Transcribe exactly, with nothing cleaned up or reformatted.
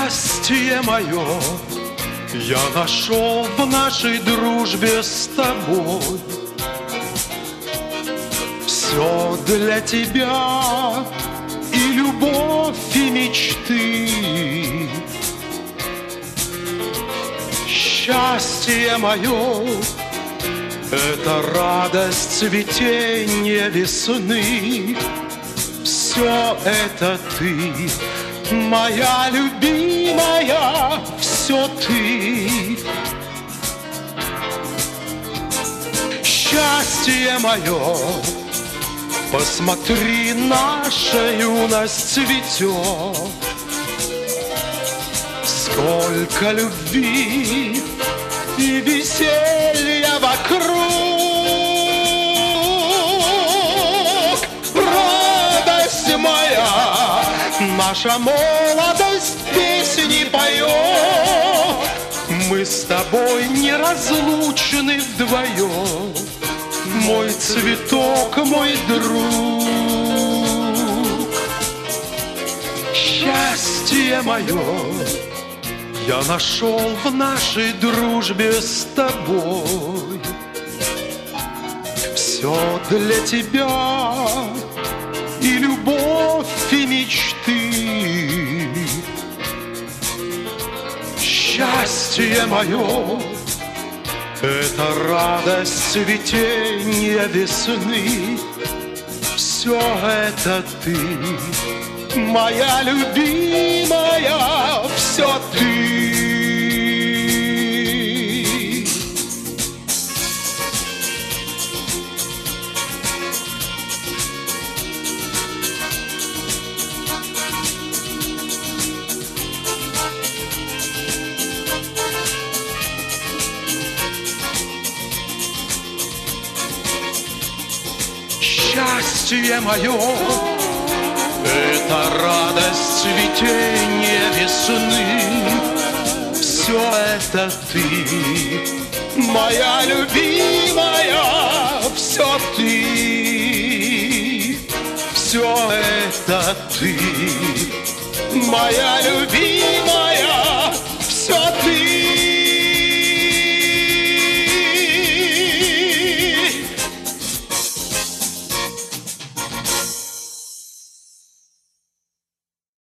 Счастье мое я нашел в нашей дружбе с тобой. Все для тебя и любовь, и мечты. Счастье мое — это радость цветения весны. Все это ты, моя любимая, все ты. Счастье мое, посмотри, наша юность цветет. Сколько любви и веселья вокруг. Радость моя, наша молодость песни поет. Мы с тобой неразлучны вдвоем. Мой цветок, мой друг. Счастье мое я нашел в нашей дружбе с тобой. Все для тебя и любовь, и мечты. Счастье мое — это радость цветения весны. Все это ты, моя любимая, все ты. Счастье мое — это радость цветения весны. Все это ты, моя любимая, все ты. Все это ты, моя любимая.